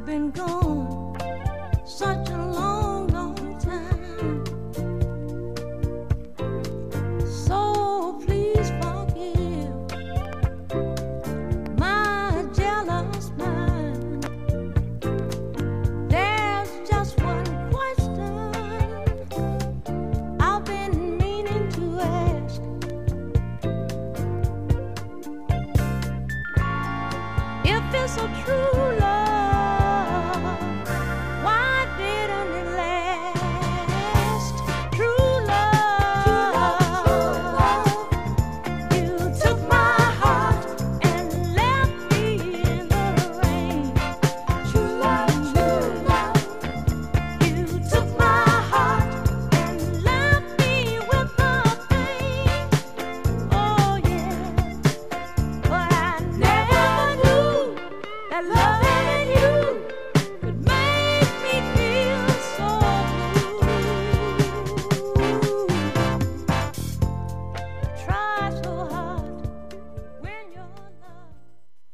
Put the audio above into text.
been gone such a long, long time. So please forgive my jealous mind. There's just one question I've been meaning to ask. If it's so true